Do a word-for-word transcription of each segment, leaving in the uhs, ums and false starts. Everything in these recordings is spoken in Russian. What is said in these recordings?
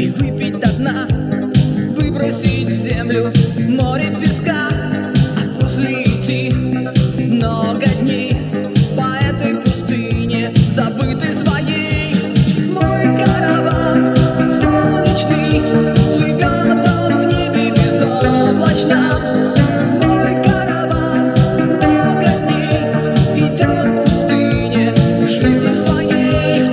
и выпить до дна, выбросить в землю море песка, а после идти много дней по этой пустыне, забытой своей. Мой караван солнечный плывет он в небе безоблачном. Мой караван много дней идет в пустыне жизни своей.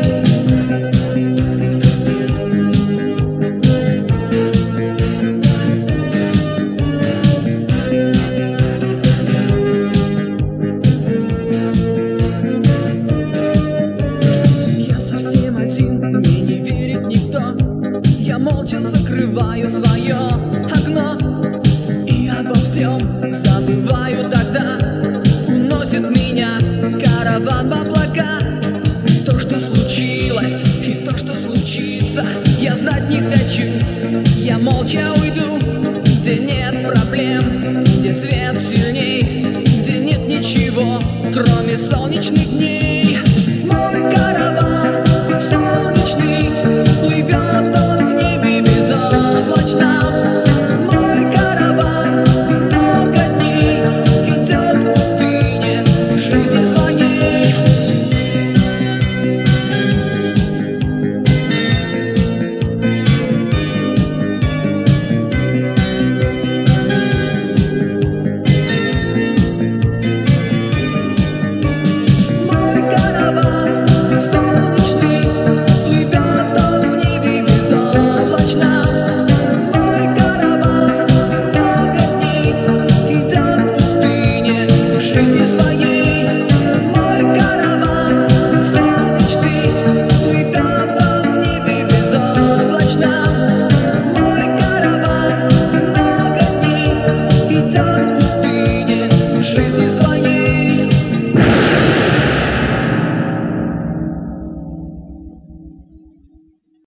Я совсем один, мне не верит никто. Я молча закрываю свое окно и обо всем забываю тогда. Уносит меня караван в облака. То, что случилось, и то, что случится, я знать не хочу. Я молча уйду, где нет проблем, где свет сильней, где нет ничего, кроме солнечных дней.